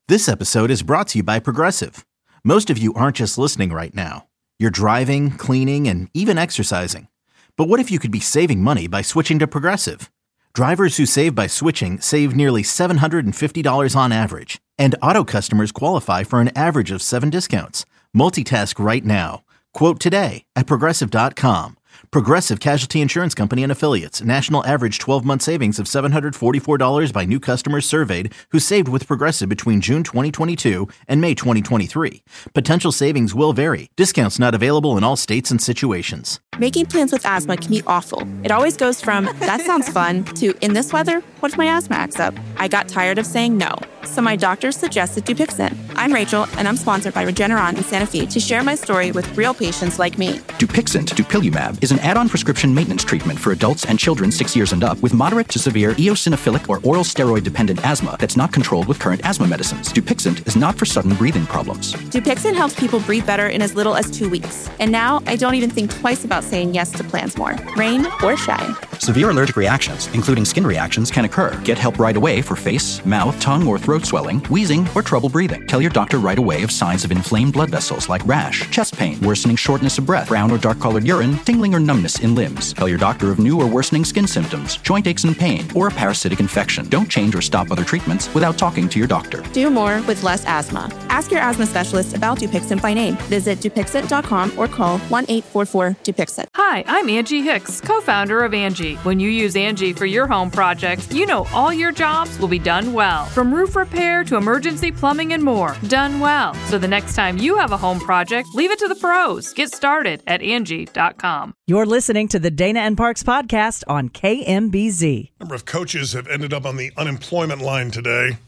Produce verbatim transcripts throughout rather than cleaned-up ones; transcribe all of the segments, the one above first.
This episode is brought to you by Progressive. Most of you aren't just listening right now. You're driving, cleaning, and even exercising. But what if you could be saving money by switching to Progressive? Drivers who save by switching save nearly seven hundred fifty dollars on average. And auto customers qualify for an average of seven discounts. Multitask right now. Quote today at Progressive dot com. Progressive Casualty Insurance Company and Affiliates. National average twelve-month savings of seven hundred forty-four dollars by new customers surveyed who saved with Progressive between June twenty twenty-two and May twenty twenty-three. Potential savings will vary. Discounts not available in all states and situations. Making plans with asthma can be awful. It always goes from, that sounds fun, to, in this weather, what if my asthma acts up? I got tired of saying no, so my doctor suggested Dupixent. I'm Rachel, and I'm sponsored by Regeneron in Santa Fe to share my story with real patients like me. Dupixent, dupilumab, is an add-on prescription maintenance treatment for adults and children six years and up with moderate to severe eosinophilic or oral steroid-dependent asthma that's not controlled with current asthma medicines. Dupixent is not for sudden breathing problems. Dupixent helps people breathe better in as little as two weeks. And now, I don't even think twice about saying yes to plans more, rain or shine. Severe allergic reactions, including skin reactions, can occur. Get help right away for face, mouth, tongue, or throat swelling, wheezing, or trouble breathing. Tell your doctor right away of signs of inflamed blood vessels like rash, chest pain, worsening shortness of breath, brown or dark-colored urine, tingling or numbness in limbs. Tell your doctor of new or worsening skin symptoms, joint aches and pain, or a parasitic infection. Don't change or stop other treatments without talking to your doctor. Do more with less asthma. Ask your asthma specialist about Dupixent by name. Visit Dupixent dot com or call one eight four four Dupixent. Hi, I'm Angie Hicks, co-founder of Angie. When you use Angie for your home projects, you know all your jobs will be done well. From roof repair to emergency plumbing and more, done well. So the next time you have a home project, leave it to the pros. Get started at Angie dot com. You're listening to the Dana and Parks podcast on K M B Z. A number of coaches have ended up on the unemployment line today.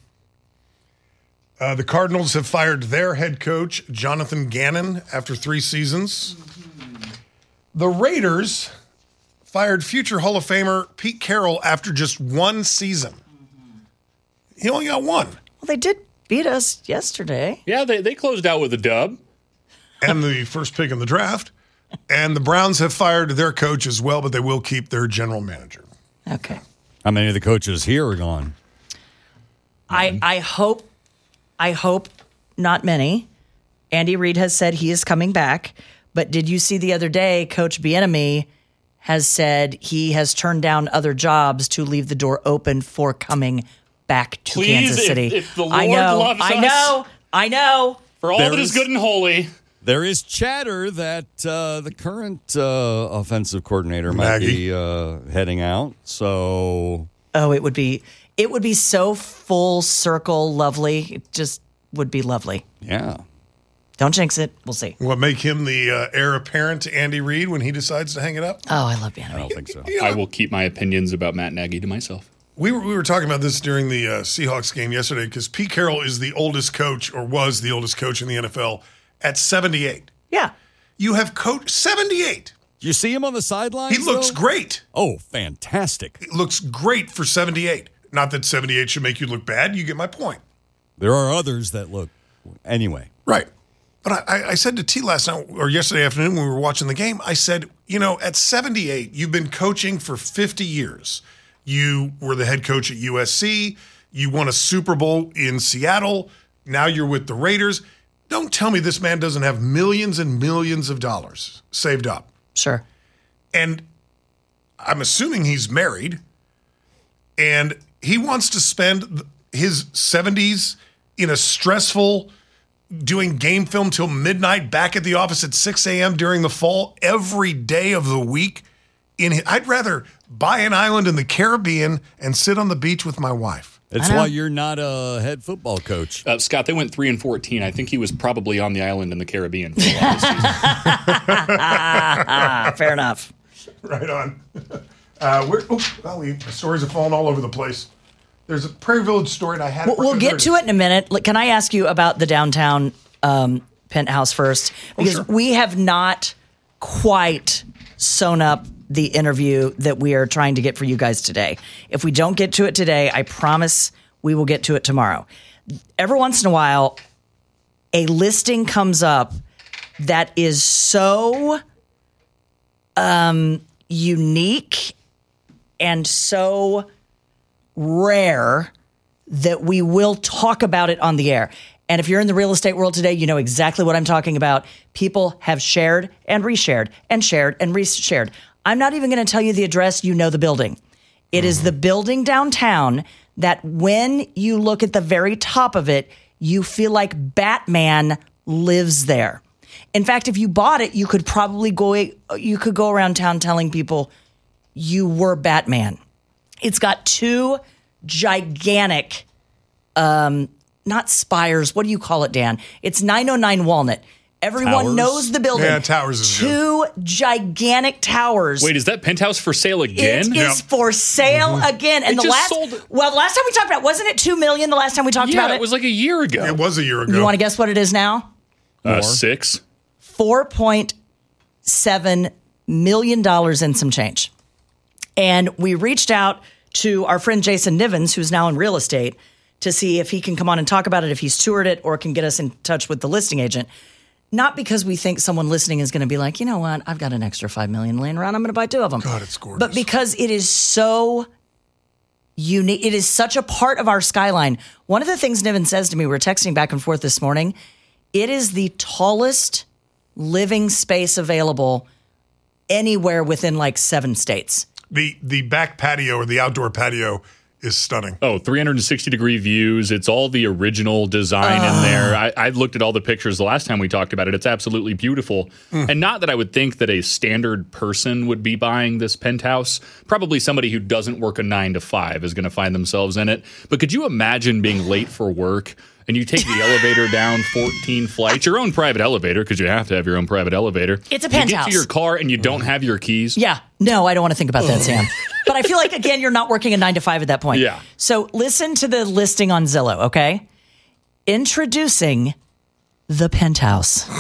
Uh, the Cardinals have fired their head coach, Jonathan Gannon, after three seasons. The Raiders fired future Hall of Famer Pete Carroll after just one season. He only got one. Well, they did beat us yesterday. Yeah, they, they closed out with a dub. And the first pick in the draft. And the Browns have fired their coach as well, but they will keep their general manager. Okay. How many of the coaches here are gone? I I hope I hope not many. Andy Reid has said he is coming back, but did you see the other day Coach Bieniemy has said he has turned down other jobs to leave the door open for coming back to Please, Kansas City? If, if the Lord I know, loves I us, know, I know. For all There that is is- good and holy. There is chatter that uh, the current uh, offensive coordinator might Nagy. be uh, heading out. So Oh, it would be it would be so full circle lovely. It just would be lovely. yeah, Don't jinx it. We'll see. What make him the uh, heir apparent to Andy Reid when he decides to hang it up? Oh, I love I Bieniemy. don't think so. I will keep my opinions about Matt Nagy to myself. We were, we were talking about this during the uh, Seahawks game yesterday because Pete Carroll is the oldest coach or was the oldest coach in the N F L at seventy-eight. Yeah. You have coached seventy-eight. You see him on the sidelines? He looks though? great. Oh, fantastic! He looks great for seventy-eight. Not that seventy-eight should make you look bad. You get my point. There are others that look. Anyway, Right. But I, I said to T last night or yesterday afternoon when we were watching the game, I said, you know, at seventy-eight, you've been coaching for fifty years. You were the head coach at U S C. You won a Super Bowl in Seattle. Now you're with the Raiders. Don't tell me this man doesn't have millions and millions of dollars saved up. Sure. And I'm assuming he's married. And he wants to spend his seventies in a stressful, doing game film till midnight, back at the office at six a.m. during the fall, every day of the week. In his, I'd rather buy an island in the Caribbean and sit on the beach with my wife. that's why you're not a head football coach. Uh, Scott, they went three and fourteen. I think he was probably on the island in the Caribbean for a lot of the season. Ah, fair enough. Right on. Uh, we're, oh, golly, the stories have fallen all over the place. There's a Prairie Village story, and I had. We'll, we'll get to it in a minute. Look, can I ask you about the downtown um, penthouse first? Because sure. we have not quite sewn up the interview that we are trying to get for you guys today. If we don't get to it today, I promise we will get to it tomorrow. Every once in a while, a listing comes up that is so um, unique and so rare that we will talk about it on the air. And if you're in the real estate world today, you know exactly what I'm talking about. People have shared and reshared and shared and reshared. I'm not even going to tell you the address. You know the building. It mm-hmm. is the building downtown that when you look at the very top of it, you feel like Batman lives there. In fact, if you bought it, you could probably go, you could go around town telling people you were Batman. It's got two gigantic, um, not spires. What do you call it, Dan? It's nine oh nine Walnut. Everyone Towers? knows the building. Yeah, towers is Two good. gigantic towers. Wait, is that penthouse for sale again? It yep. is for sale mm-hmm. again. And it the just last, sold... well, the last time we talked about it, wasn't it two million? The last time we talked yeah, about it, it was like a year ago. It was a year ago. You want to guess what it is now? Uh, six. Four point seven million dollars and some change. And we reached out to our friend Jason Nivens, who's now in real estate, to see if he can come on and talk about it, if he's toured it, or can get us in touch with the listing agent. Not because we think someone listening is going to be like, you know what, I've got an extra five million dollars laying around, I'm going to buy two of them. God, it's gorgeous. But because it is so unique, it is such a part of our skyline. One of the things Niven says to me, we were texting back and forth this morning, it is the tallest living space available anywhere within like seven states. The the back patio or the outdoor patio is stunning. Oh, three hundred sixty degree views. It's all the original design uh. in there. I, I looked at all the pictures the last time we talked about it. It's absolutely beautiful. Mm. And not that I would think that a standard person would be buying this penthouse. Probably somebody who doesn't work a nine to five is going to find themselves in it. But could you imagine being late for work and you take the elevator down fourteen flights, your own private elevator, because you have to have your own private elevator. It's a penthouse. You get to your car and you don't have your keys. Yeah. No, I don't want to think about that, Sam. But I feel like, again, you're not working a nine to five at that point. Yeah. So listen to the listing on Zillow, okay? Introducing the penthouse.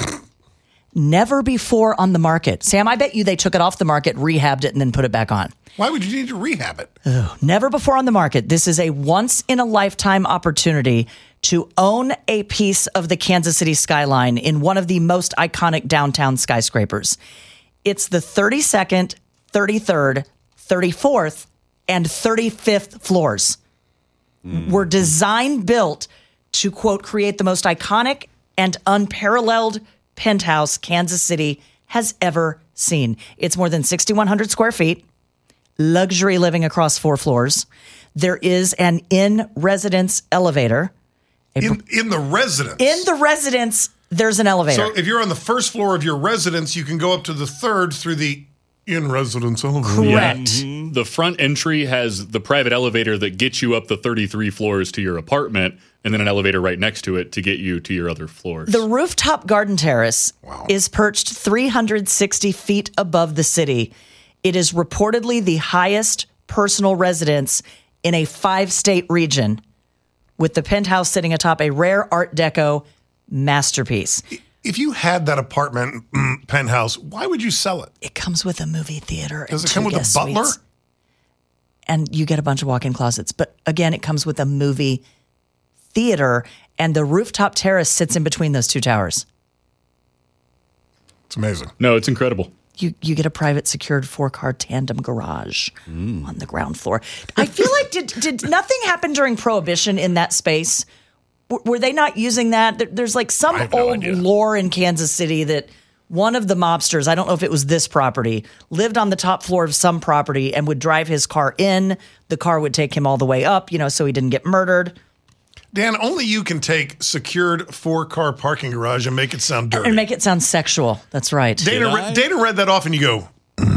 Never before on the market. Sam, I bet you they took it off the market, rehabbed it, and then put it back on. Why would you need to rehab it? Ugh, never before on the market. This is a once-in-a-lifetime opportunity to own a piece of the Kansas City skyline in one of the most iconic downtown skyscrapers. It's the thirty-second, thirty-third, thirty-fourth, and thirty-fifth floors. Mm. Were designed, built to, quote, create the most iconic and unparalleled penthouse Kansas City has ever seen. It's more than sixty-one hundred square feet, luxury living across four floors. There is an in-residence elevator. In, in the residence? In the residence, there's an elevator. So if you're on the first floor of your residence, you can go up to the third through the in-residence elevator. Correct. Yeah. Mm-hmm. The front entry has the private elevator that gets you up the thirty-three floors to your apartment, and then an elevator right next to it to get you to your other floors. The rooftop garden terrace wow. is perched three hundred sixty feet above the city. It is reportedly the highest personal residence in a five-state region, with the penthouse sitting atop a rare Art Deco masterpiece. If you had that apartment mm, penthouse, why would you sell it? It comes with a movie theater. Does it come with a butler? Suites. And you get a bunch of walk-in closets. But again, it comes with a movie theater, and the rooftop terrace sits in between those two towers. It's amazing. No, it's incredible. You you get a private secured four-car tandem garage mm. on the ground floor. I feel like, did did nothing happen during Prohibition in that space? W- were they not using that? There, there's like some old no lore in Kansas City that one of the mobsters, I don't know if it was this property, lived on the top floor of some property and would drive his car in. The car would take him all the way up, you know, so he didn't get murdered. Dan, only you can take secured four-car parking garage and make it sound dirty. And make it sound sexual. That's right. Dana, re- Dana read that off and you go...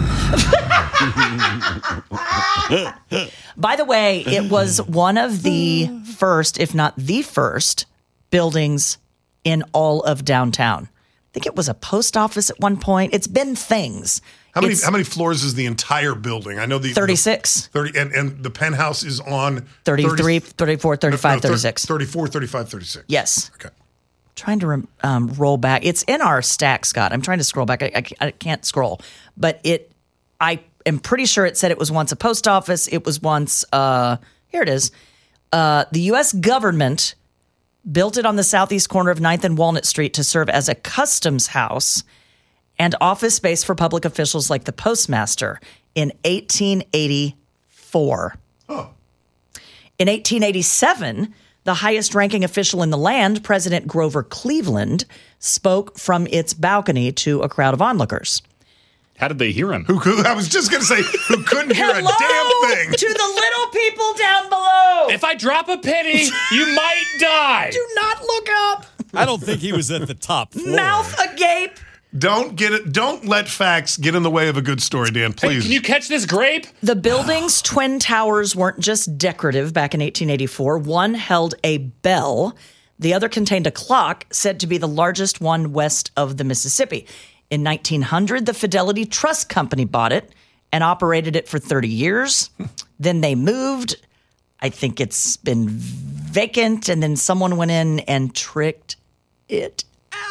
By the way, it was one of the first, if not the first, buildings in all of downtown. I think it was a post office at one point. It's been things. How many it's how many floors is the entire building? I know the thirty-six. The thirty and, and the penthouse is on thirty-three, thirty, thirty-four, thirty-five, no, thirty-six. thirty-four, thirty-five, thirty-six. Yes. Okay. Trying to um, roll back. It's in our stack, Scott. I'm trying to scroll back. I, I, I can't scroll. But it, I am pretty sure it said it was once a post office. It was once, uh, here it is. Uh, the U S government built it on the southeast corner of ninth and Walnut Street to serve as a customs house and office space for public officials like the postmaster in eighteen eighty-four. Oh. In eighteen eighty-seven, the highest-ranking official in the land, President Grover Cleveland, spoke from its balcony to a crowd of onlookers. How did they hear him? Who could, I was just going to say, who couldn't hear a damn thing. To the little people down below. If I drop a penny, you might die. Do not look up. I don't think he was at the top floor. Mouth agape. Don't get it. Don't let facts get in the way of a good story, Dan. Hey, Please. can you catch this grape? The building's twin towers weren't just decorative back in eighteen eighty-four. One held a bell. The other contained a clock said to be the largest one west of the Mississippi. In nineteen hundred, the Fidelity Trust Company bought it and operated it for thirty years. Then they moved. I think it's been vacant, and then someone went in and tricked it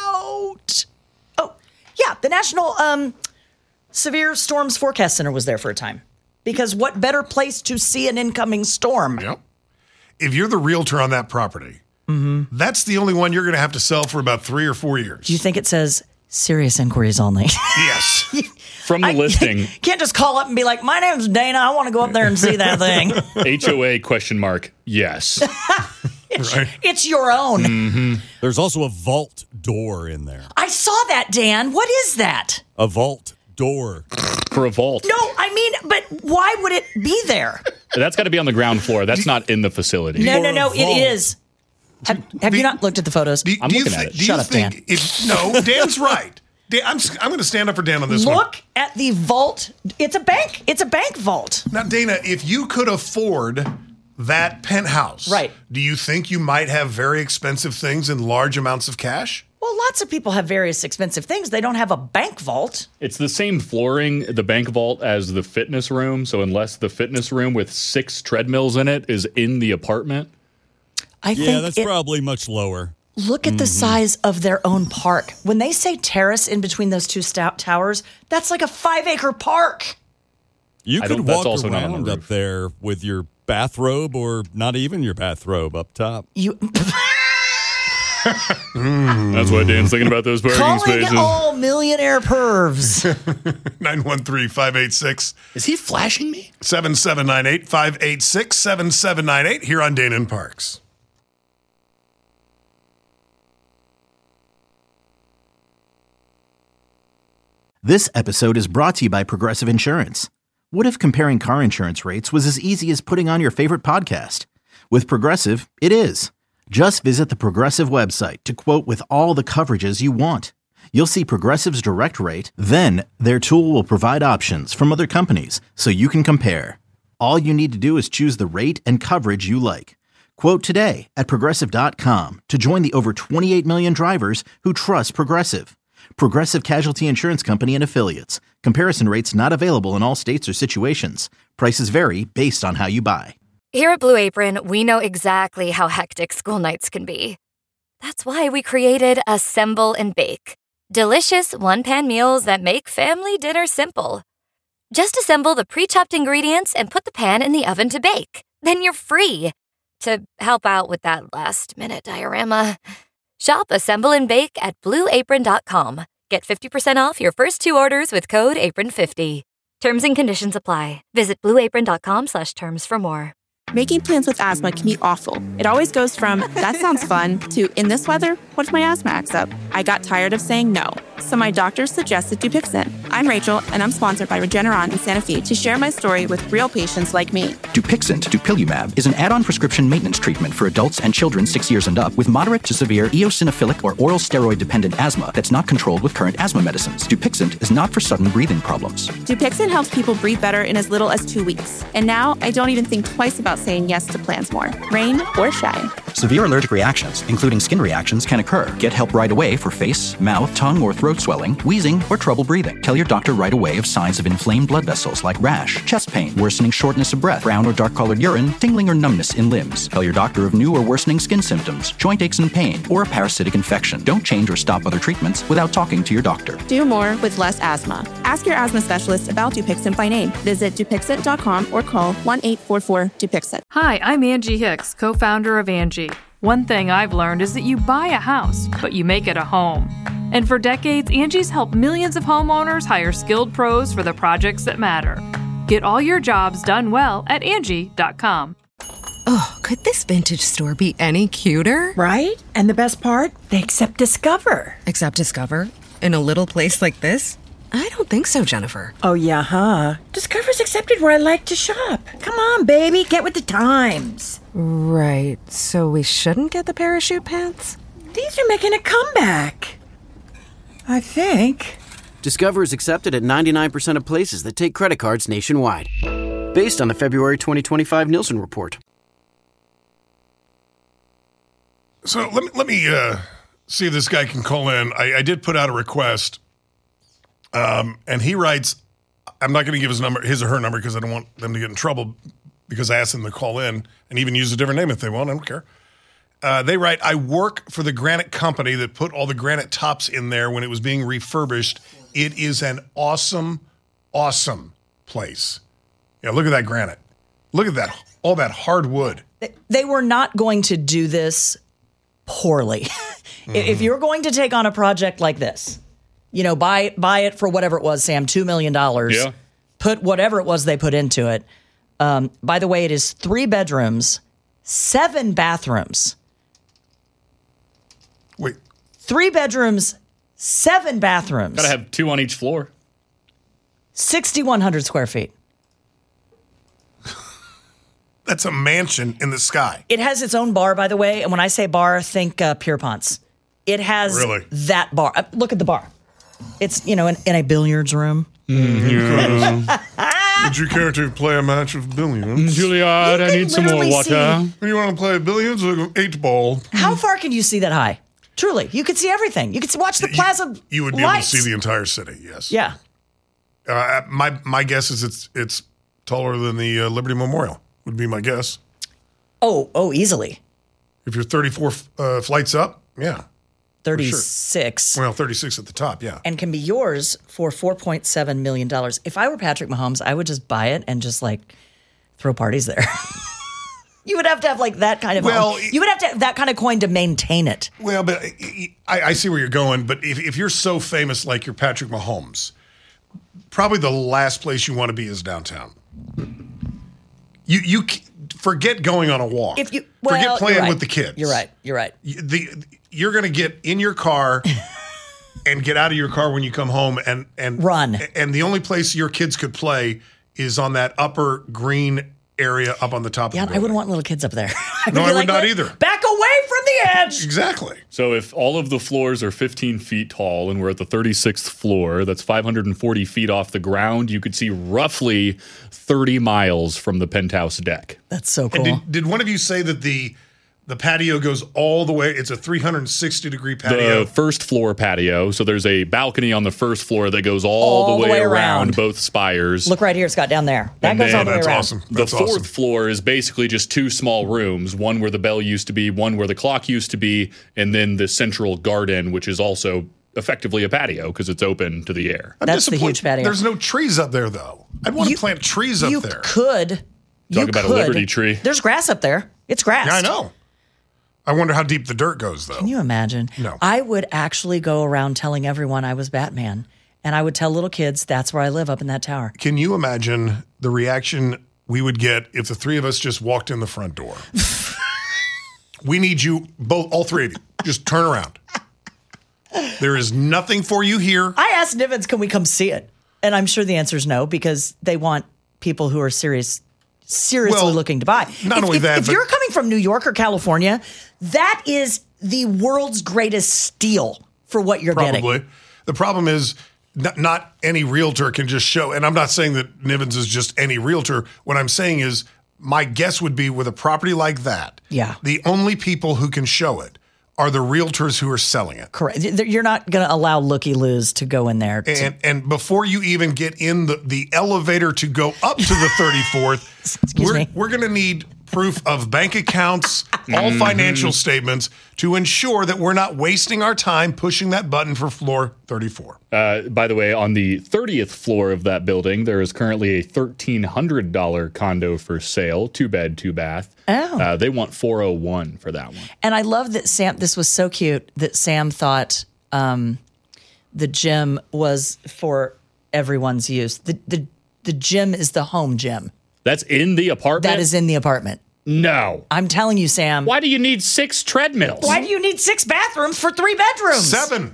out. Oh, yeah, the National um, Severe Storms Forecast Center was there for a time. Because what better place to see an incoming storm? Yep. If you're the realtor on that property, mm-hmm. that's the only one you're going to have to sell for about three or four years. Do you think it says serious inquiries only? Yes. From the I listing. Can't just call up and be like, my name's Dana. I want to go up there and see that thing. H O A question mark. Yes. it's, Right. it's your own. Mm-hmm. There's also a vault door in there. I saw that, Dan. What is that? A vault door. For a vault. No, I mean, but why would it be there? That's got to be on the ground floor. That's not in the facility. No, no, Or a no, vault. it is. Have, have you not looked at the photos? Do, I'm do you looking thi- at it. Do you Shut up, think Dan. If, no, Dan's right. Dan, I'm, s- I'm going to stand up for Dan on this one. Look at the vault. It's a bank. It's a bank vault. Now, Dana, if you could afford that penthouse, Right. do you think you might have very expensive things in large amounts of cash? Well, lots of people have various expensive things. They don't have a bank vault. It's the same flooring, the bank vault, as the fitness room. So unless the fitness room with six treadmills in it is in the apartment. I Yeah, think that's it, probably much lower. look at the size of their own park. When they say terrace in between those two stout towers, that's like a five-acre park. You I could don't- that's walk also not on the around up roof. there with your bathrobe or not even your bathrobe up top. You That's why Dan's thinking about those parking calling spaces. all millionaire pervs. nine one three, five eight six, Is he flashing me? seven seven nine eight, five eight six, seven seven nine eight here on Dana and Parks. This episode is brought to you by Progressive Insurance. What if comparing car insurance rates was as easy as putting on your favorite podcast? With Progressive, it is. Just visit the Progressive website to quote with all the coverages you want. You'll see Progressive's direct rate, then their tool will provide options from other companies so you can compare. All you need to do is choose the rate and coverage you like. Quote today at Progressive dot com to join the over twenty-eight million drivers who trust Progressive. Progressive Casualty Insurance Company and Affiliates. Comparison rates not available in all states or situations. Prices vary based on how you buy. Here at Blue Apron, we know exactly how hectic school nights can be. That's why we created Assemble and Bake. Delicious one-pan meals that make family dinner simple. Just assemble the pre-chopped ingredients and put the pan in the oven to bake. Then you're free to help out with that last-minute diorama. Shop Assemble and Bake at blue apron dot com. Get fifty percent off your first two orders with code apron fifty. Terms and conditions apply. Visit blue apron dot com slash terms for more. Making plans with asthma can be awful. It always goes from, that sounds fun, to, in this weather, what if my asthma acts up? I got tired of saying no, so my doctor suggested Dupixent. I'm Rachel, and I'm sponsored by Regeneron in Santa Fe to share my story with real patients like me. Dupixent, dupilumab, is an add-on prescription maintenance treatment for adults and children six years and up with moderate to severe eosinophilic or oral steroid-dependent asthma that's not controlled with current asthma medicines. Dupixent is not for sudden breathing problems. Dupixent helps people breathe better in as little as two weeks. And now, I don't even think twice about saying yes to plans more, rain or shine. Severe allergic reactions, including skin reactions, can occur. Get help right away for face, mouth, tongue, or throat swelling, wheezing, or trouble breathing. Tell your doctor right away of signs of inflamed blood vessels like rash, chest pain, worsening shortness of breath, brown or dark-colored urine, tingling or numbness in limbs. Tell your doctor of new or worsening skin symptoms, joint aches and pain, or a parasitic infection. Don't change or stop other treatments without talking to your doctor. Do more with less asthma. Ask your asthma specialist about Dupixent by name. Visit Dupixent dot com or call one eight four four Dupixent. Hi, I'm Angie Hicks, co-founder of Angie. One thing I've learned is that you buy a house, but you make it a home. And for decades, Angie's helped millions of homeowners hire skilled pros for the projects that matter. Get all your jobs done well at Angie dot com. Oh, could this vintage store be any cuter? Right? And the best part? They accept Discover. Accept Discover? In a little place like this? I don't think so, Jennifer. Oh, yeah, huh? Discover's accepted where I like to shop. Come on, baby, get with the times. Right, so we shouldn't get the parachute pants? These are making a comeback. I think. Discover is accepted at ninety-nine percent of places that take credit cards nationwide. Based on the February twenty twenty-five Nielsen report. So let me, let me uh, see if this guy can call in. I, I did put out a request. Um, and he writes, I'm not going to give his number, his or her number, because I don't want them to get in trouble because I asked them to call in and even use a different name if they want. I don't care. Uh, they write, I work for the granite company that put all the granite tops in there when it was being refurbished. It is an awesome, awesome place. Yeah, look at that granite. Look at that, all that hardwood. They were not going to do this poorly. Mm-hmm. If you're going to take on a project like this, you know, buy buy it for whatever it was, Sam, two million dollars. Yeah. Put whatever it was they put into it. Um, by the way, it is three bedrooms, seven bathrooms. Wait. Three bedrooms, seven bathrooms. Gotta have two on each floor. sixty-one hundred square feet. That's a mansion in the sky. It has its own bar, by the way. And when I say bar, think uh, Pierpont's. It has Really? that bar. Uh, look at the bar. It's, you know, in, in a billiards room. Mm-hmm. Would you care to play a match of billiards? Juilliard, I need some more literally water. see- You want to play billiards or eight ball? How far can you see that high? Truly, you could see everything. You could see, watch the plaza. You, you would be lights. able to see the entire city, yes. Yeah. Uh, my my guess is it's it's taller than the uh, Liberty Memorial, would be my guess. Oh, oh, easily. If you're thirty-four uh, flights up, yeah. thirty-six. Well, thirty-six at the top, yeah. And can be yours for four point seven million dollars. If I were Patrick Mahomes, I would just buy it and just like throw parties there. You would have to have like that kind of Well, home. You would have to have that kind of coin to maintain it. Well, but I, I see where you're going. But if, if you're so famous like you're Patrick Mahomes, probably the last place you want to be is downtown. You you forget going on a walk. If you well, forget playing you're right. with the kids. You're right. You're right. The you're going to get in your car and get out of your car when you come home and and run. And the only place your kids could play is on that upper green area up on the top Yeah, of the I wouldn't want little kids up there. I No, be I would like, not "Let- either. Back away from the edge. Exactly. So if all of the floors are fifteen feet tall and we're at the thirty-sixth floor, that's five hundred forty feet off the ground, you could see roughly thirty miles from the penthouse deck. That's so And cool. did, did one of you say that the the patio goes all the way? It's a three hundred sixty degree patio. The first floor patio. So there's a balcony on the first floor that goes all, All the, way the way around, around. both spires. Look right here, Scott, down there. That And goes all then- the way That's around. awesome. The That's fourth awesome. floor is basically just two small rooms, one where the bell used to be, one where the clock used to be, and then the central garden, which is also effectively a patio because it's open to the air. I'm That's the disappointed. huge patio. There's no trees up there, though. I'd want You- to plant trees up you there. could. Talk you about a could. Liberty tree. There's grass up there. It's grass. Yeah, I know. I wonder how deep the dirt goes, though. Can you imagine? No. I would actually go around telling everyone I was Batman. And I would tell little kids, that's where I live, up in that tower. Can you imagine the reaction we would get if the three of us just walked in the front door? We need you, both, all three of you, just turn around. There is nothing for you here. I asked Nivens, can we come see it? And I'm sure the answer is no, because they want people who are serious, seriously Well, looking to buy. not if, only if, that, if but- you're coming from New York or California, that is the world's greatest steal for what you're Probably. getting. The problem is not, not any realtor can just show, and I'm not saying that Nivens is just any realtor. What I'm saying is my guess would be with a property like that, Yeah. the only people who can show it are the realtors who are selling it. Correct. You're not going to allow looky-loos to go in there. To, And and before you even get in the, the elevator to go up to the thirty-fourth, Excuse we're, me. we're going to need proof of bank accounts, all financial statements to ensure that we're not wasting our time pushing that button for floor thirty-four. Uh, by the way, on the thirtieth floor of that building, there is currently a thirteen hundred dollars condo for sale, two bed, two bath. Oh. Uh, they want four oh one for that one. And I love that Sam, this was so cute that Sam thought um, the gym was for everyone's use. The, the, the gym is the home gym. That's in the apartment? That is in the apartment. No. I'm telling you, Sam. Why do you need six treadmills? Why do you need six bathrooms for three bedrooms? Seven.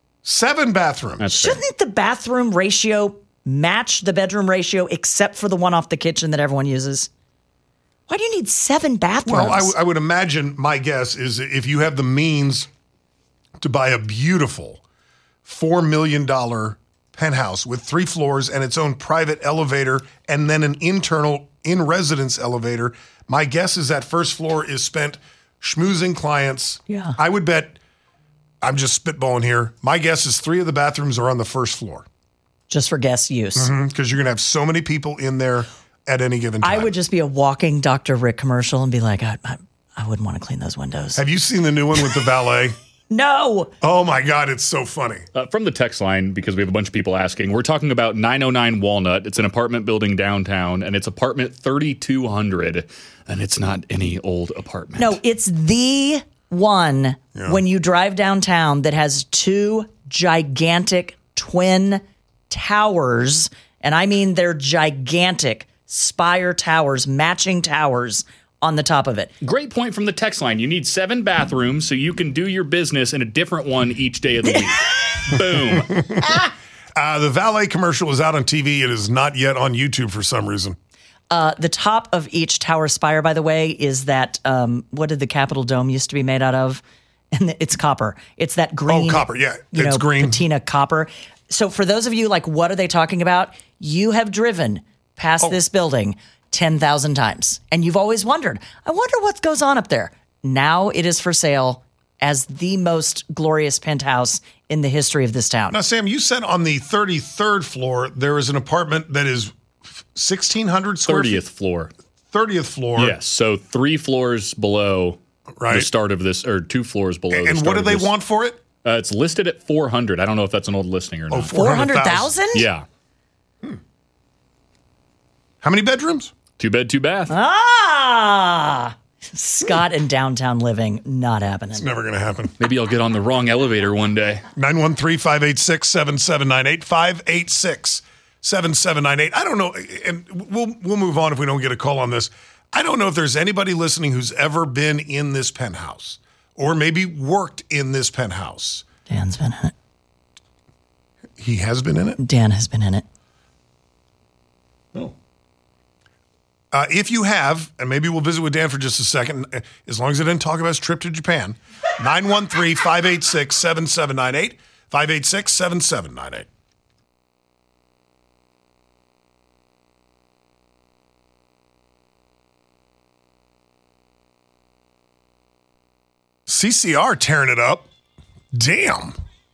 Seven bathrooms. That's Shouldn't fair. the bathroom ratio match the bedroom ratio except for the one off the kitchen that everyone uses? Why do you need seven bathrooms? Well, I, w- I would imagine, my guess is if you have the means to buy a beautiful four million dollars penthouse with three floors and its own private elevator and then an internal in-residence elevator, my guess is that first floor is spent schmoozing clients. Yeah. I would bet, I'm just spitballing here, my guess is three of the bathrooms are on the first floor. Just for guest use. Because mm-hmm, you're going to have so many people in there at any given time. I would just be a walking Doctor Rick commercial and be like, I, I, I wouldn't want to clean those windows. Have you seen the new one with the valet? No. Oh my God, it's so funny. Uh, from the text line, because we have a bunch of people asking, we're talking about nine oh nine Walnut. It's an apartment building downtown, and it's apartment thirty-two hundred, and it's not any old apartment. No, it's the one Yeah. when you drive downtown that has two gigantic twin towers, and I mean they're gigantic spire towers, matching towers on the top of it. Great point from the text line. You need seven bathrooms so you can do your business in a different one each day of the week. Boom. Uh, the valet commercial is out on T V. It is not yet on YouTube for some reason. Uh, the top of each tower spire, by the way, is that, um, what did the Capitol Dome used to be made out of? And it's copper. It's that green. Oh, copper, yeah. You It's know, green. patina copper. So for those of you like, what are they talking about? You have driven past Oh. this building ten thousand times. And you've always wondered, I wonder what goes on up there. Now it is for sale as the most glorious penthouse in the history of this town. Now, Sam, you said on the thirty-third floor, there is an apartment that is sixteen hundred square thirtieth feet. floor. thirtieth floor. Yes, so three floors below Right. the start of this, or two floors below the And start what do of they this. want for it? Uh, it's listed at four hundred. I don't know if that's an old listing or not. Oh, four hundred thousand? Yeah. How many bedrooms? Two bed, two bath. Ah! Scott and downtown living, not happening. It's never going to happen. Maybe I'll get on the wrong elevator one day. nine one three, five eight six, seven seven nine eight, five eight six, seven seven nine eight. I don't know, and we'll we'll move on if we don't get a call on this. I don't know if there's anybody listening who's ever been in this penthouse or maybe worked in this penthouse. Dan's been in it. He has been in it? Dan has been in it. Oh. Uh, if you have, and maybe we'll visit with Dan for just a second, as long as I didn't talk about his trip to Japan, nine one three, five eight six, seven seven nine eight, five eight six, seven seven nine eight. C C R tearing it up. Damn.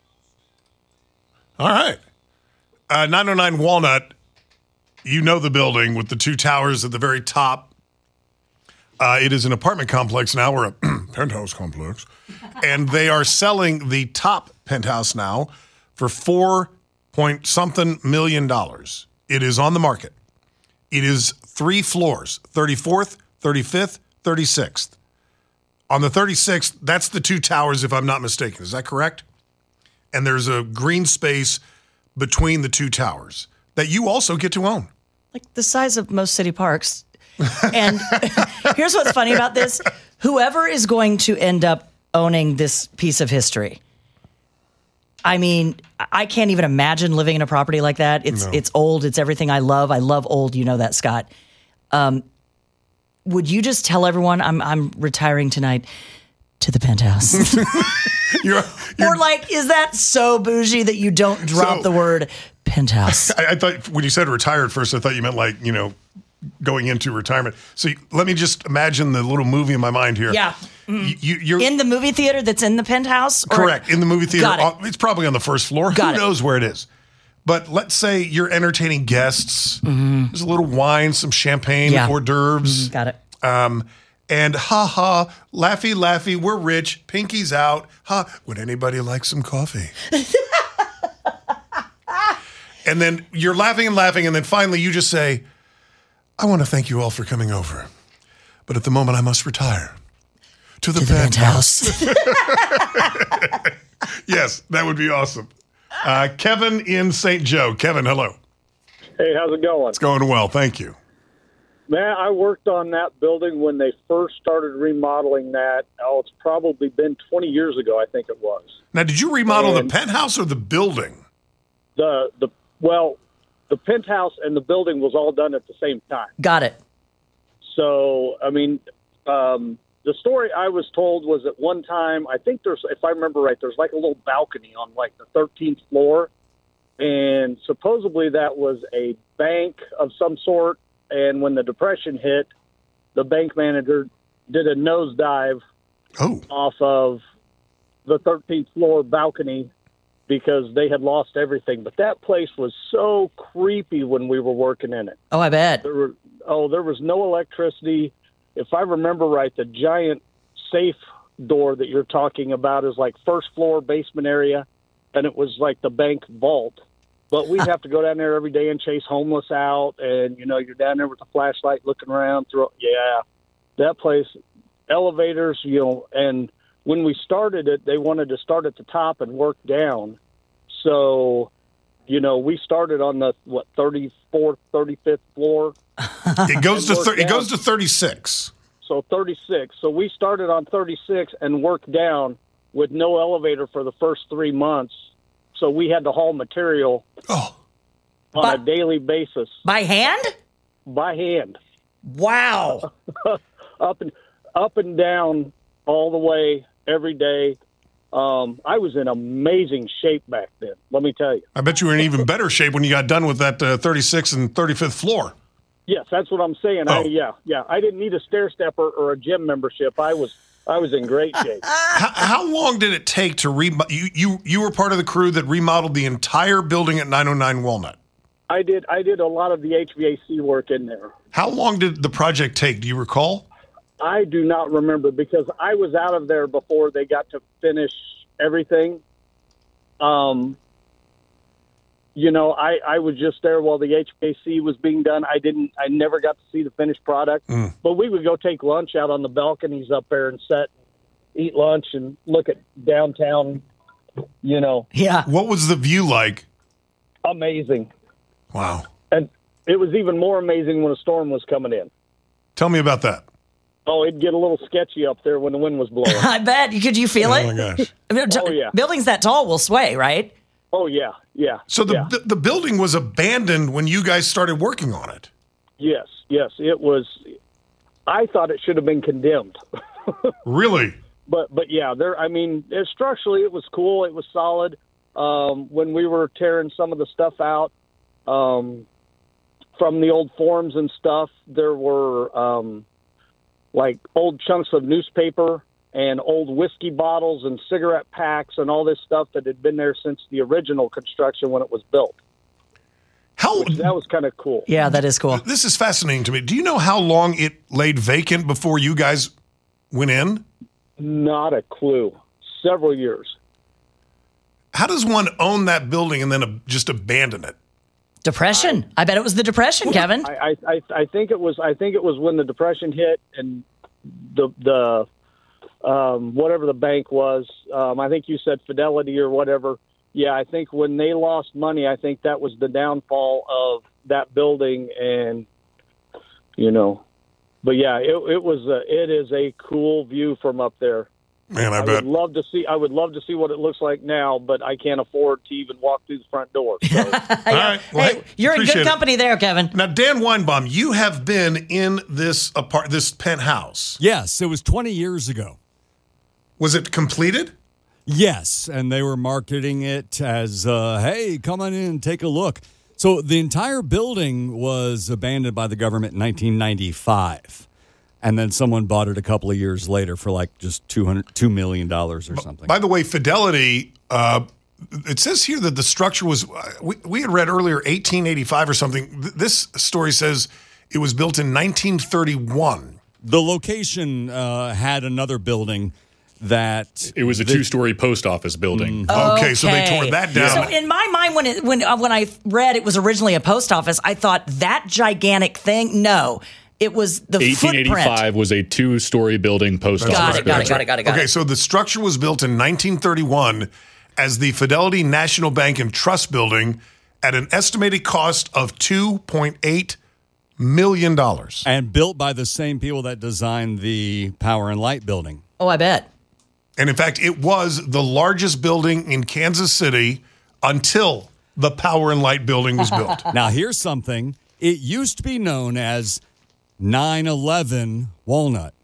All right. Uh, nine oh nine Walnut. You know the building with the two towers at the very top. Uh, it is an apartment complex now, or a penthouse complex. And they are selling the top penthouse now for four point something million dollars. It is on the market. It is three floors, thirty-fourth, thirty-fifth, thirty-sixth. On the thirty-sixth, that's the two towers, if I'm not mistaken. Is that correct? And there's a green space between the two towers that you also get to own. Like the size of most city parks. And here's what's funny about this. Whoever is going to end up owning this piece of history, I mean, I can't even imagine living in a property like that. It's No. it's old. It's everything I love. I love old. You know that, Scott. Um, would you just tell everyone I'm I'm retiring tonight to the penthouse? You're, Or like, is that so bougie that you don't drop So- the word penthouse? I, I thought when you said retired first, I thought you meant like, you know, going into retirement. So you, let me just imagine the little movie in my mind here. Yeah. You, you, you're In the movie theater that's in the penthouse? Or- correct. In the movie theater. Got it. uh, It's probably on the first floor. Got Who it. knows where it is? But let's say you're entertaining guests. There's a little wine, some champagne, Yeah. hors d'oeuvres. Got it. Um, and ha ha, laughy, laughy, we're rich, pinkies out. Ha, would anybody like some coffee? And then you're laughing and laughing, and then finally you just say, I want to thank you all for coming over. But at the moment, I must retire to the, To the penthouse. penthouse. Yes, that would be awesome. Uh, Kevin in Saint Joe. Kevin, hello. Hey, how's it going? It's going well. Thank you. Man, I worked on that building when they first started remodeling that. Oh, it's probably been twenty years ago, I think it was. Now, did you remodel And the penthouse or the building? The the well, the penthouse and the building was all done at the same time. Got it. So, I mean, um, the story I was told was at one time, I think there's, if I remember right, there's like a little balcony on like the thirteenth floor. And supposedly that was a bank of some sort. And when the Depression hit, the bank manager did a nosedive oh. off of the thirteenth floor balcony because they had lost everything. But that place was so creepy when we were working in it. Oh, I bet. There were, oh, there was no electricity. If I remember right, the giant safe door that you're talking about is like first floor basement area, and it was like the bank vault. But we'd have to go down there every day and chase homeless out, and, you know, you're down there with a flashlight looking around. Through, yeah, that place, elevators, you know, and when we started it, they wanted to start at the top and work down. So, you know, we started on the, what, thirty-fourth, thirty-fifth floor. It goes to thir- it goes to thirty-six. So thirty-six. So we started on thirty-six and worked down with no elevator for the first three months. So we had to haul material oh. on by, a daily basis. By hand? By hand. Wow. up and up and down all the way every day. Um, I was in amazing shape back then, let me tell you. I bet you were in even better shape when you got done with that uh, thirty-sixth and thirty-fifth floor. Yes, that's what I'm saying. Oh. I, yeah, yeah. I didn't need a stair stepper or a gym membership. I was I was in great shape. how, how long did it take to re? You, you you were part of the crew that remodeled the entire building at nine oh nine Walnut. I did. I did a lot of the H V A C work in there. How long did the project take? Do you recall? I do not remember because I was out of there before they got to finish everything. Um, you know, I, I was just there while the H V A C was being done. I didn't. I never got to see the finished product. Mm. But we would go take lunch out on the balconies up there and sit, eat lunch, and look at downtown. You know. Yeah. What was the view like? Amazing. Wow. And it was even more amazing when a storm was coming in. Tell me about that. Oh, it'd get a little sketchy up there when the wind was blowing. I bet. Could you feel oh it? Oh, my gosh. I mean, oh, yeah. Buildings that tall will sway, right? Oh, yeah, yeah. So the, yeah. the the building was abandoned when you guys started working on it? Yes, yes. It was. I thought it should have been condemned. Really? But, but yeah, there. I mean, it, structurally, it was cool. It was solid. Um, when we were tearing some of the stuff out um, from the old forms and stuff, there were um, like old chunks of newspaper and old whiskey bottles and cigarette packs and all this stuff that had been there since the original construction when it was built. How Which, that was kind of cool. Yeah, that is cool. This is fascinating to me. Do you know how long it laid vacant before you guys went in? Not a clue. Several years. How does one own that building and then uh, just abandon it? Depression. I, I bet it was the Depression, Kevin. I, I, I think it was. I think it was when the Depression hit and the the um, whatever the bank was. Um, I think you said Fidelity or whatever. Yeah, I think when they lost money, I think that was the downfall of that building. And you know, but yeah, it, it was. A, it is a cool view from up there. Man, I, I bet. would love to see. I would love to see what it looks like now, but I can't afford to even walk through the front door. So. All right. Well, hey, you're in good it. company there, Kevin. Now, Dan Weinbaum, you have been in this apart this penthouse. Yes, it was twenty years ago. Was it completed? Yes, and they were marketing it as, uh, hey, come on in and take a look. So the entire building was abandoned by the government in nineteen ninety-five. And then someone bought it a couple of years later for like just two hundred two million dollars or something. By the way, Fidelity, uh, it says here that the structure was, we, we had read earlier, eighteen eighty-five or something. This story says it was built in nineteen thirty-one. The location uh, had another building that... It was a the, two-story post office building. Mm. Okay, so they tore that down. So in my mind, when it, when uh, when I read it was originally a post office, I thought that gigantic thing, no. It was the eighteen eighty-five footprint. was a two-story building post got office. It, got it, got it, got it, got okay, it. so the structure was built in nineteen thirty-one as the Fidelity National Bank and Trust Building at an estimated cost of two point eight million dollars. And built by the same people that designed the Power and Light building. Oh, I bet. And in fact, it was the largest building in Kansas City until the Power and Light building was built. Now, here's something. It used to be known as nine eleven Walnut.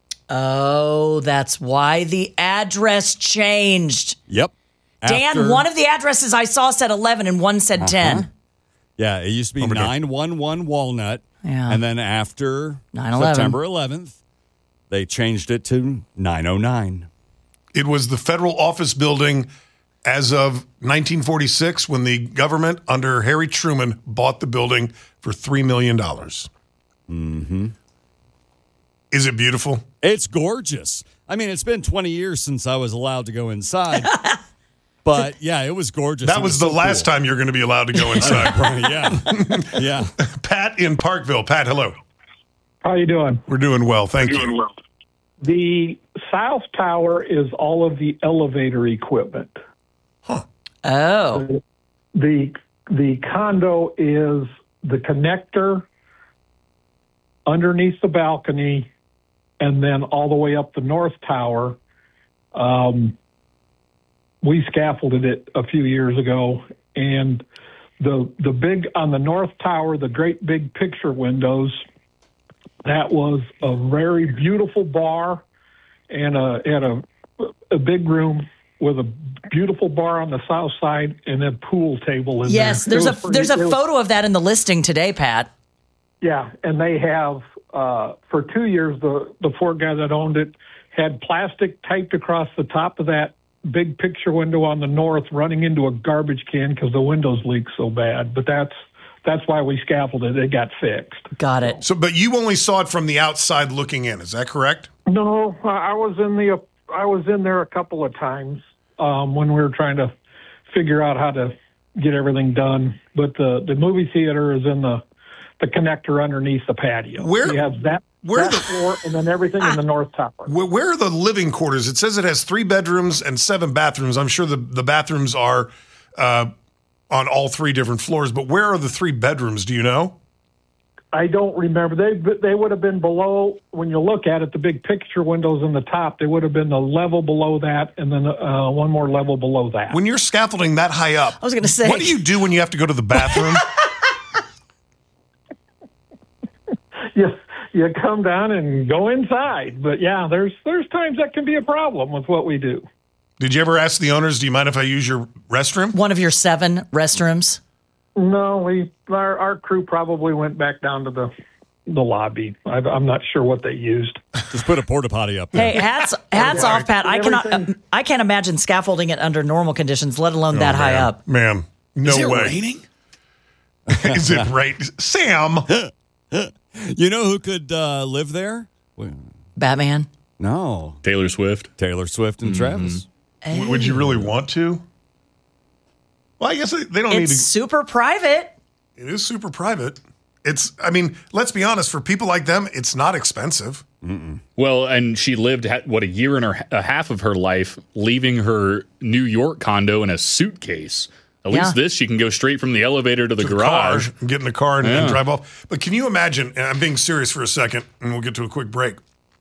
Oh, that's why the address changed. Yep. Dan, After- one of the addresses I saw said eleven and one said Uh-huh. ten. Yeah, it used to be nine one one Walnut. Yeah. And then after nine eleven. September eleventh, they changed it to nine oh nine. It was the federal office building as of nineteen forty-six when the government under Harry Truman bought the building for three million dollars. Mm-hmm. Is it beautiful? It's gorgeous. I mean, it's been twenty years since I was allowed to go inside. But, yeah, it was gorgeous. That It was, was the so last cool. time you're going to be allowed to go inside. yeah. Yeah. Pat in Parkville. Pat, hello. How you doing? We're doing well. Thank We're you. doing well. The South Tower is all of the elevator equipment. Huh. Oh. The the condo is the connector underneath the balcony, and then all the way up the North Tower. Um, we scaffolded it a few years ago, and the the big on the North Tower, the great big picture windows. That was a very beautiful bar, and a and a a big room with a beautiful bar on the south side and a pool table in Yes, there. there's It a was pretty- there's a it was- photo of that in the listing today, Pat. Yeah, and they have uh, for two years the the Ford guy that owned it had plastic taped across the top of that big picture window on the north, running into a garbage can because the windows leak so bad. But that's that's why we scaffolded it. It got fixed. Got it. So, but you only saw it from the outside looking in. Is that correct? No, I I was in the I was in there a couple of times um, when we were trying to figure out how to get everything done. But the the movie theater is in the the connector underneath the patio. Where- you have that, where that the- floor and then everything in the North Tower. Where, where are the living quarters? It says it has three bedrooms and seven bathrooms. I'm sure the, the bathrooms are uh, on all three different floors, but where are the three bedrooms? Do you know? I don't remember. They they would have been below, when you look at it, the big picture windows in the top, they would have been the level below that and then uh, one more level below that. When you're scaffolding that high up, I was going to say, what do you do when you have to go to the bathroom? you, you come down and go inside. But yeah, there's there's times that can be a problem with what we do. Did you ever ask the owners, do you mind if I use your restroom? One of your seven restrooms. No, we our, our crew probably went back down to the the lobby. I, I'm not sure what they used. Just put a porta potty up there. Hey, hats hats off, Pat. I cannot uh, I can't imagine scaffolding it under normal conditions, let alone that Oh, high man. up. Man, no Is it way. raining? Is it right? Sam. You know who could uh, live there? Batman. No. Taylor Swift. Taylor Swift and Travis. W- Would you really want to? Well, I guess they, they don't It's need to. super private. It is super private. It's, I mean, let's be honest, for people like them, it's not expensive. Well, and she lived, ha- what, a year and her, a half of her life leaving her New York condo in a suitcase. At Yeah. least this, she can go straight from the elevator to the To the garage. car, and get in the car and, and Yeah. drive off. But can you imagine, and I'm being serious for a second, and we'll get to a quick break,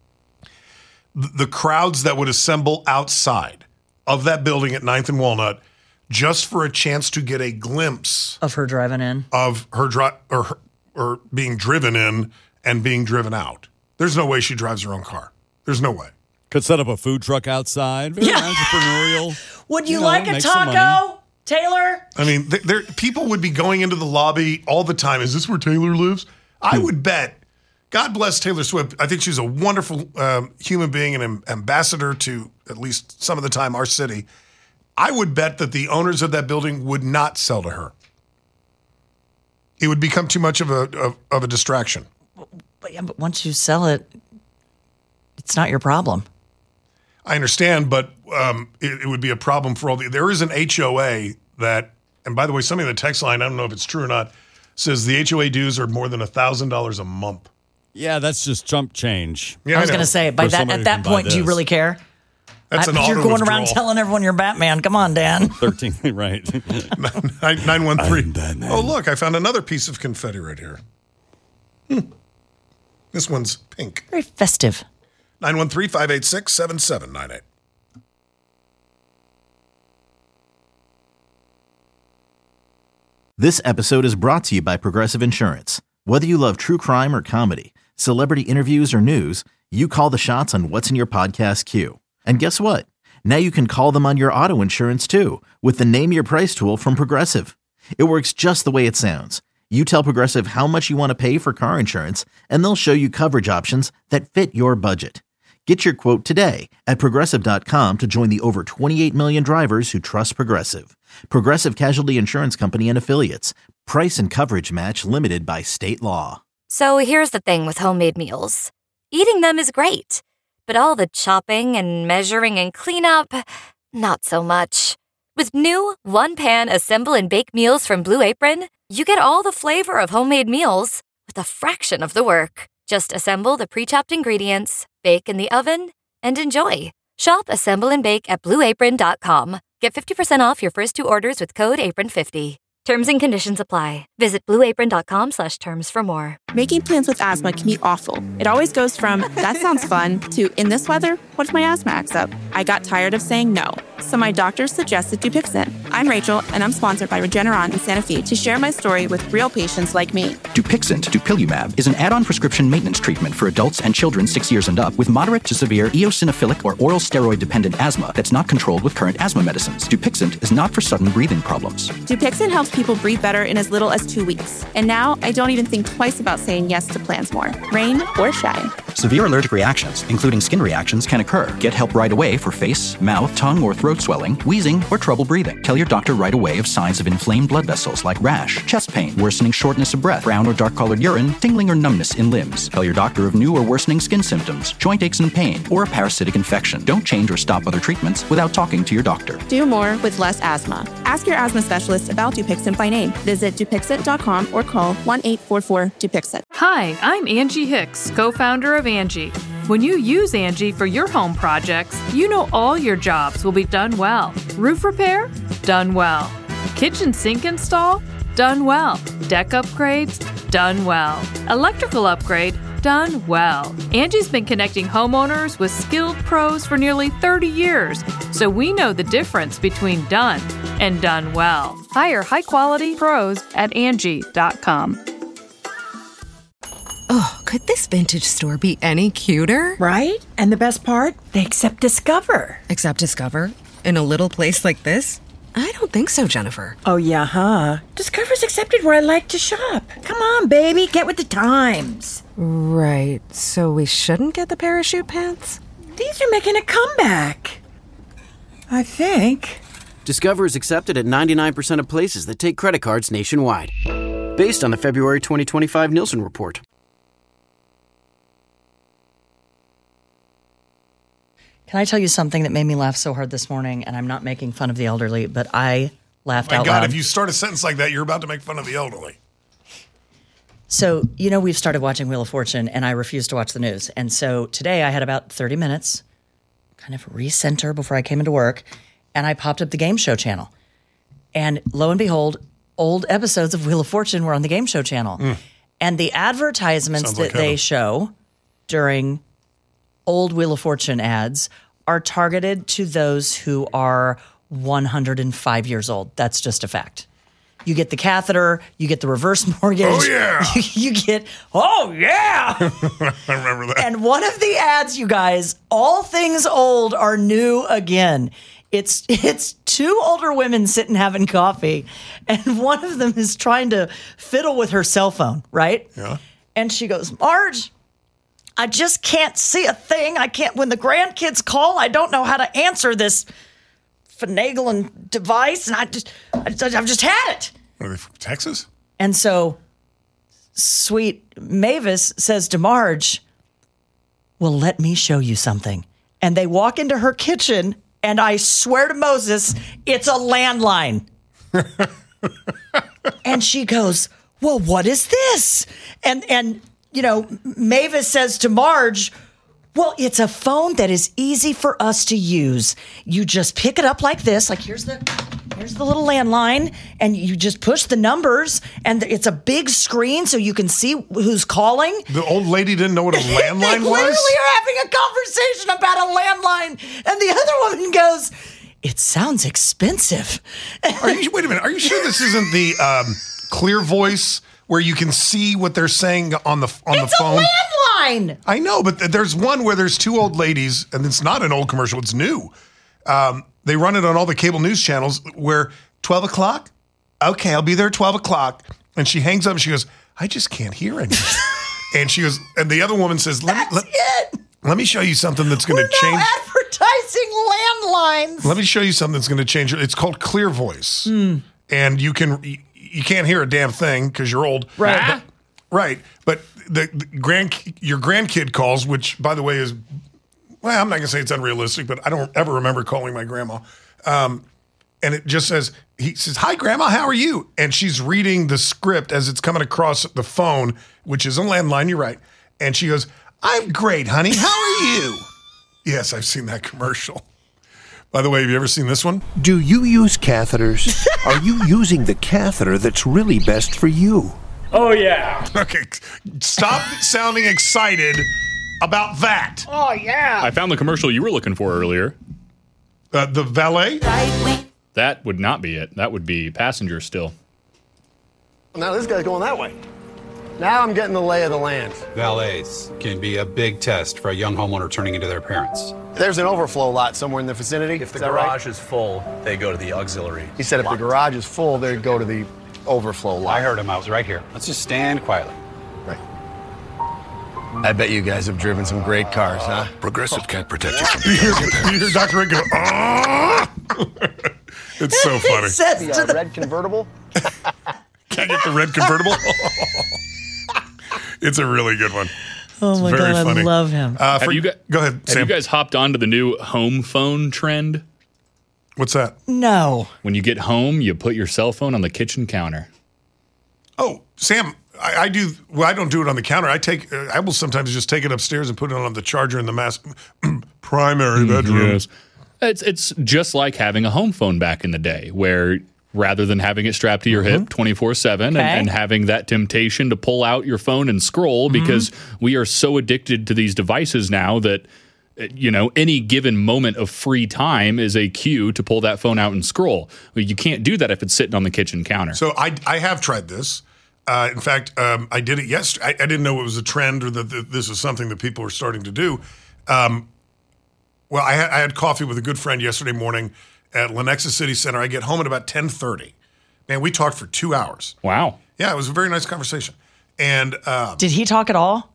the, the crowds that would assemble outside of that building at ninth and Walnut just for a chance to get a glimpse Of her driving in. of her drive or her, or being driven in and being driven out. There's no way she drives her own car. There's no way. Could set up a food truck outside. Very Yeah. entrepreneurial. Would you, You know, like a make some money. taco, Taylor? I mean, th- there people would be going into the lobby all the time. Is this where Taylor lives? I would bet. God bless Taylor Swift. I think she's a wonderful um, human being and an ambassador to, at least some of the time, our city. I would bet that the owners of that building would not sell to her. It would become too much of a of, of a distraction. But, yeah, but once you sell it, it's not your problem. I understand, but um, it, it would be a problem for all the. There is an H O A that, and by the way, something in the text line, I don't know if it's true or not, says the H O A dues are more than a thousand dollars a month. Yeah, that's just chump change. Yeah, I was know. going to say, by For that somebody at who that can buy point, do you this. really care? That's I- an you're auto going around withdrawal. telling everyone you're Batman. Come on, Dan. thirteen, right. nine one three. I'm Batman. Oh, look, I found another piece of confetti right here. Hmm. This one's pink. Very festive. nine one three, five eight six, seven seven nine eight. This episode is brought to you by Progressive Insurance. Whether you love true crime or comedy, celebrity interviews or news, you call the shots on what's in your podcast queue. And guess what? Now you can call them on your auto insurance too with the Name Your Price tool from Progressive. It works just the way it sounds. You tell Progressive how much you want to pay for car insurance, and they'll show you coverage options that fit your budget. Get your quote today at Progressive dot com to join the over twenty-eight million drivers who trust Progressive. Progressive Casualty Insurance Company and Affiliates. Price and coverage match limited by state law. So here's the thing with homemade meals. Eating them is great, but all the chopping and measuring and cleanup, not so much. With new one-pan assemble and bake meals from Blue Apron, you get all the flavor of homemade meals with a fraction of the work. Just assemble the pre-chopped ingredients, bake in the oven, and enjoy. Shop, assemble, and bake at blue apron dot com. Get fifty percent off your first two orders with code apron fifty. Terms and conditions apply. Visit blue apron dot com slash terms for more. Making plans with asthma can be awful. It always goes from, that sounds fun, to, in this weather, what if my asthma acts up? I got tired of saying no, so my doctor suggested Dupixent. I'm Rachel, and I'm sponsored by Regeneron in Santa Fe to share my story with real patients like me. Dupixent, dupilumab, is an add-on prescription maintenance treatment for adults and children six years and up with moderate to severe eosinophilic or oral steroid-dependent asthma that's not controlled with current asthma medicines. Dupixent is not for sudden breathing problems. Dupixent helps people breathe better in as little as two weeks. And now I don't even think twice about saying yes to plans more, rain or shine. Severe allergic reactions, including skin reactions, can occur. Get help right away for face, mouth, tongue, or throat swelling, wheezing, or trouble breathing. Tell your doctor right away of signs of inflamed blood vessels like rash, chest pain, worsening shortness of breath, brown or dark-colored urine, tingling or numbness in limbs. Tell your doctor of new or worsening skin symptoms, joint aches and pain, or a parasitic infection. Don't change or stop other treatments without talking to your doctor. Do more with less asthma. Ask your asthma specialist about Dupixent by name. Visit Dupixent dot com or call one eight four four Dupixent. Hi, I'm Angie Hicks, co-founder of Angie. When you use Angie for your home projects, you know all your jobs will be done well. Roof repair? Done well. Kitchen sink install? Done well. Deck upgrades? Done well. Electrical upgrade? Done well. Angie's been connecting homeowners with skilled pros for nearly thirty years, so we know the difference between done and done well. Hire high-quality pros at Angie dot com. Oh, could this vintage store be any cuter? Right? And the best part? They accept Discover. Accept Discover? In a little place like this? I don't think so, Jennifer. Oh, yeah, huh? Discover's accepted where I like to shop. Come on, baby, get with the times. Right, so we shouldn't get the parachute pants? These are making a comeback. I think. Discover is accepted at ninety-nine percent of places that take credit cards nationwide. Based on the February twenty twenty-five Nielsen report. Can I tell you something that made me laugh so hard this morning? And I'm not making fun of the elderly, but I laughed My out God, loud. if you start a sentence like that, you're about to make fun of the elderly. So, you know, we've started watching Wheel of Fortune, and I refuse to watch the news. And so today I had about thirty minutes, kind of recenter before I came into work, and I popped up the game show channel. And lo and behold, old episodes of Wheel of Fortune were on the game show channel. Mm. And the advertisements Sounds that like they heaven. show during old Wheel of Fortune ads are targeted to those who are one hundred five years old. That's just a fact. You get the catheter, you get the reverse mortgage. Oh, yeah. You, you get, oh, yeah. I remember that. And one of the ads, you guys, all things old are new again. It's it's two older women sitting having coffee, and one of them is trying to fiddle with her cell phone, right? Yeah. And she goes, Marge, I just can't see a thing. I can't, when the grandkids call, I don't know how to answer this finagling device, and I just, I just I've just had it. Are they from Texas? And so sweet Mavis says to Marge, well, let me show you something. And they walk into her kitchen, and I swear to Moses, it's a landline. And she goes, well, what is this? And, and you know, Mavis says to Marge, well, it's a phone that is easy for us to use. You just pick it up like this. Like, here's the Here's the little landline, and you just push the numbers, and it's a big screen so you can see who's calling. The old lady didn't know what a landline they was? literally are having a conversation about a landline, and the other woman goes, "It sounds expensive." Are you, wait a minute. Are you sure this isn't the um, Clear Voice where you can see what they're saying on the on it's the phone? It's a landline. I know, but th- there's one where there's two old ladies, and it's not an old commercial. It's new. Um, they run it on all the cable news channels where twelve o'clock? Okay, I'll be there at twelve o'clock. And she hangs up and she goes, I just can't hear anything. And she goes, and the other woman says, let That's me, let, it. let me show you something that's going We're to change. now advertising landlines. Let me show you something that's going to change. It's called Clear Voice. Mm. And you can, you, you can't hear a damn thing because you're old. Right. But, right. But the, the grand, your grandkid calls, which by the way is, well, I'm not going to say it's unrealistic, but I don't ever remember calling my grandma. Um, and it just says, he says, hi, Grandma, how are you? And she's reading the script as it's coming across the phone, which is a landline, you're right. And she goes, I'm great, honey. How are you? Yes, I've seen that commercial. By the way, have you ever seen this one? Do you use catheters? Are you using the catheter that's really best for you? Oh, yeah. Okay, stop sounding excited about that. Oh, yeah. I found the commercial you were looking for earlier. Uh, the valet? That would not be it. That would be passenger still. Now this guy's going that way. Now I'm getting the lay of the land. Valets can be a big test for a young homeowner turning into their parents. There's an overflow lot somewhere in the vicinity. If the is that garage right? is full, they go to the auxiliary. He said if lot. the garage is full, they go to the overflow lot. I heard him. I was right here. Let's just stand quietly. Right. I bet you guys have driven some great cars, huh? Progressive can't protect you from You hear, you hear Doctor Ray go, ah! It's so funny. The uh, red convertible? Can't get the red convertible? It's a really good one. Oh my it's very God, funny. I love him. Uh, for, have you gu- go ahead, Have Sam. you guys hopped onto the new home phone trend? What's that? No. When you get home, you put your cell phone on the kitchen counter. Oh, Sam, I, I do. Well, I don't do it on the counter. I take. Uh, I will sometimes just take it upstairs and put it on the charger in the mass primary bedroom. Yes. It's it's just like having a home phone back in the day, where rather than having it strapped to your Mm-hmm. hip twenty-four seven Okay. and, and having that temptation to pull out your phone and scroll, Mm-hmm. because we are so addicted to these devices now that, you know, any given moment of free time is a cue to pull that phone out and scroll. Well, you can't do that if it's sitting on the kitchen counter. So I, I have tried this. Uh, in fact, um, I did it yesterday. I, I didn't know it was a trend or that, that this was something that people were starting to do. Um, well, I had, I had coffee with a good friend yesterday morning at Lenexa City Center. I get home at about ten thirty. Man, we talked for two hours. Wow. Yeah, it was a very nice conversation. And uh, Did he talk at all?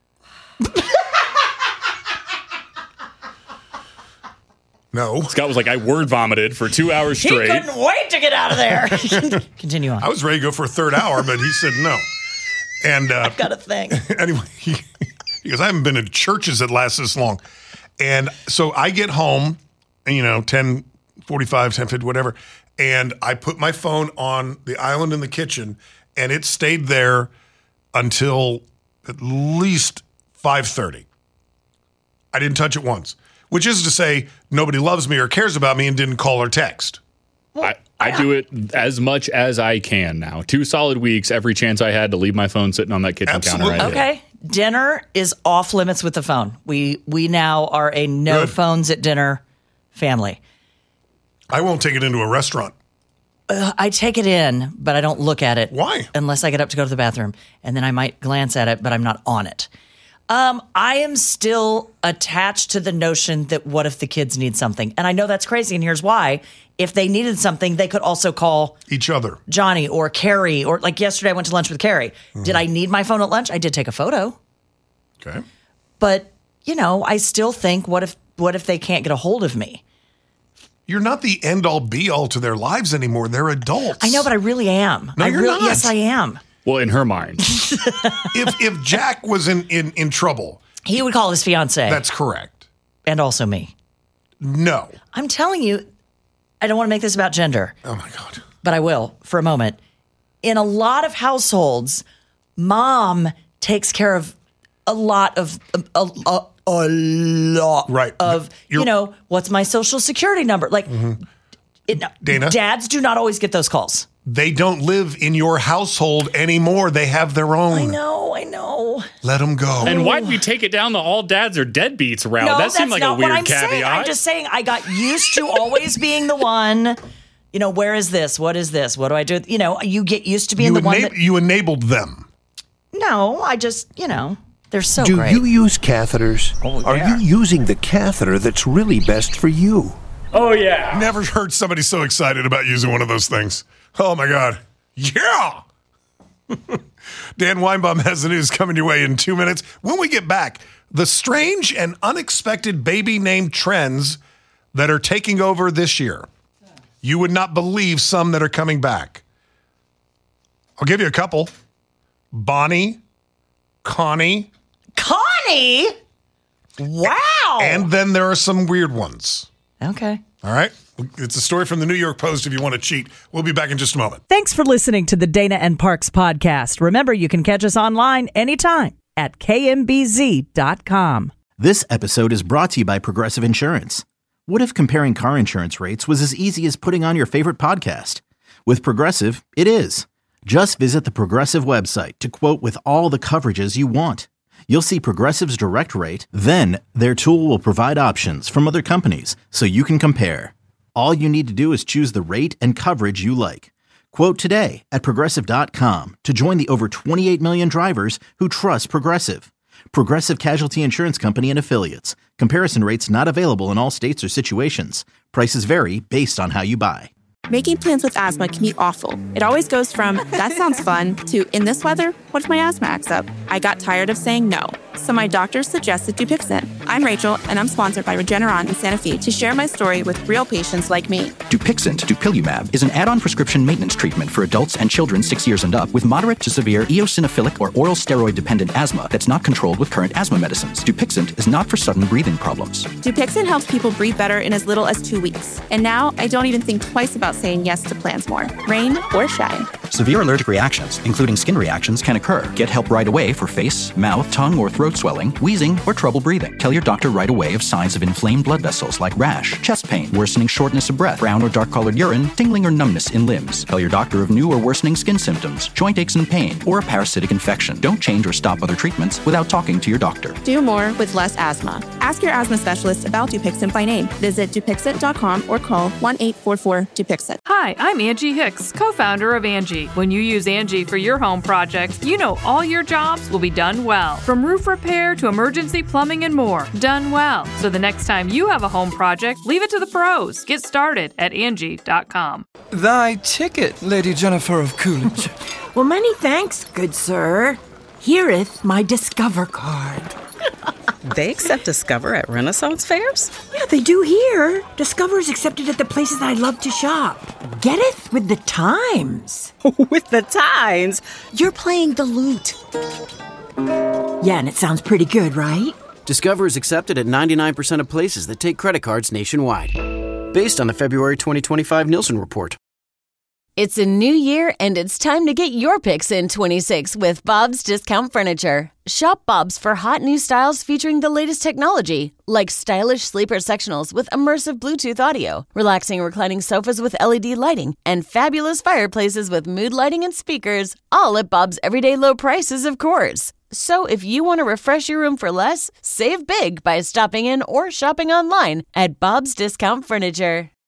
no. Scott was like, I word vomited for two hours He straight. couldn't wait to get out of there. Continue on. I was ready to go for a third hour, but he said no. And uh, I've got a thing. anyway, he, he goes, I haven't been in churches that last this long. And so I get home, you know, ten forty-five, ten fifty, whatever, and I put my phone on the island in the kitchen, and it stayed there until at least five thirty. I didn't touch it once, which is to say nobody loves me or cares about me and didn't call or text. I, I do it as much as I can now. Two solid weeks, every chance I had to leave my phone sitting on that kitchen Absolutely. counter. I did. Okay. Dinner is off limits with the phone. We we now are a no Good. phones at dinner family. I won't take it into a restaurant. Uh, I take it in, but I don't look at it. Why? Unless I get up to go to the bathroom, and then I might glance at it, but I'm not on it. Um, I am still attached to the notion that what if the kids need something? And I know that's crazy, and here's why. If they needed something, they could also call Each other. Johnny or Carrie, or like yesterday I went to lunch with Carrie. Mm-hmm. Did I need my phone at lunch? I did take a photo. Okay. But, you know, I still think, what if what if they can't get a hold of me? You're not the end all be all to their lives anymore. They're adults. I know, but I really am. No, I you're really, not. Yes, I am. Well, in her mind. if if Jack was in, in, in trouble, He would call his fiance. that's correct. And also me. No. I'm telling you, I don't want to make this about gender. Oh my God. But I will for a moment. In a lot of households, mom takes care of a lot of a, a, a lot right. of You're, you know, what's my social security number? Like mm-hmm. It, Dana? Dads do not always get those calls. They don't live in your household anymore. They have their own. I know, I know. Let them go. And why'd we take it down the all dads are deadbeats route? No, that seemed that's like a not weird what I'm caveat. saying. I'm just saying I got used to always being the one, you know, where is this? What is this? What do I do? You know, you get used to being you the one enab- that... You enabled them. No, I just, you know, they're so Do great. you use catheters? Oh, Are yeah. you using the catheter that's really best for you? Oh, yeah. Never heard somebody so excited about using one of those things. Oh, my God. Yeah. Dan Weinbaum has the news coming your way in two minutes. When we get back, the strange and unexpected baby name trends that are taking over this year. You would not believe some that are coming back. I'll give you a couple. Bonnie, Connie. Connie? Wow. And then there are some weird ones. Okay. All right. It's a story from the New York Post if you want to cheat. We'll be back in just a moment. Thanks for listening to the Dana and Parks podcast. Remember, you can catch us online anytime at K M B Z dot com. This episode is brought to you by Progressive Insurance. What if comparing car insurance rates was as easy as putting on your favorite podcast? With Progressive, it is. Just visit the Progressive website to quote with all the coverages you want. You'll see Progressive's direct rate, then their tool will provide options from other companies so you can compare. All you need to do is choose the rate and coverage you like. Quote today at Progressive dot com to join the over twenty-eight million drivers who trust Progressive. Progressive Casualty Insurance Company and Affiliates. Comparison rates not available in all states or situations. Prices vary based on how you buy. Making plans with asthma can be awful. It always goes from, that sounds fun, to, in this weather, what if my asthma acts up? I got tired of saying no, so my doctor suggested Dupixent. I'm Rachel, and I'm sponsored by Regeneron in Santa Fe to share my story with real patients like me. Dupixent, dupilumab, is an add-on prescription maintenance treatment for adults and children six years and up with moderate to severe eosinophilic or oral steroid-dependent asthma that's not controlled with current asthma medicines. Dupixent is not for sudden breathing problems. Dupixent helps people breathe better in as little as two weeks. And now I don't even think twice about saying yes to plans more, rain or shine. Severe allergic reactions, including skin reactions, can occur. Get help right away for face, mouth, tongue, or throat swelling, wheezing, or trouble breathing. Tell your doctor right away of signs of inflamed blood vessels like rash, chest pain, worsening shortness of breath, brown or dark-colored urine, tingling or numbness in limbs. Tell your doctor of new or worsening skin symptoms, joint aches and pain, or a parasitic infection. Don't change or stop other treatments without talking to your doctor. Do more with less asthma. Ask your asthma specialist about Dupixent by name. Visit Dupixent dot com or call one eight four four Dupixent. Hi, I'm Angie Hicks, co-founder of Angie. When you use Angie for your home projects, you know all your jobs will be done well. From roof repair to emergency plumbing and more, done well. So the next time you have a home project, leave it to the pros. Get started at Angie dot com. Thy ticket, Lady Jennifer of Coolidge. Well, many thanks, good sir. Hereeth my Discover card. They accept Discover at Renaissance fairs? Yeah, they do here. Discover is accepted at the places I love to shop. Getteth with the times. With the times? You're playing the lute. Yeah, and it sounds pretty good, right? Discover is accepted at ninety-nine percent of places that take credit cards nationwide. Based on the February twenty twenty-five Nielsen report. It's a new year, and it's time to get your picks in twenty-six with Bob's Discount Furniture. Shop Bob's for hot new styles featuring the latest technology, like stylish sleeper sectionals with immersive Bluetooth audio, relaxing reclining sofas with L E D lighting, and fabulous fireplaces with mood lighting and speakers, all at Bob's everyday low prices, of course. So if you want to refresh your room for less, save big by stopping in or shopping online at Bob's Discount Furniture.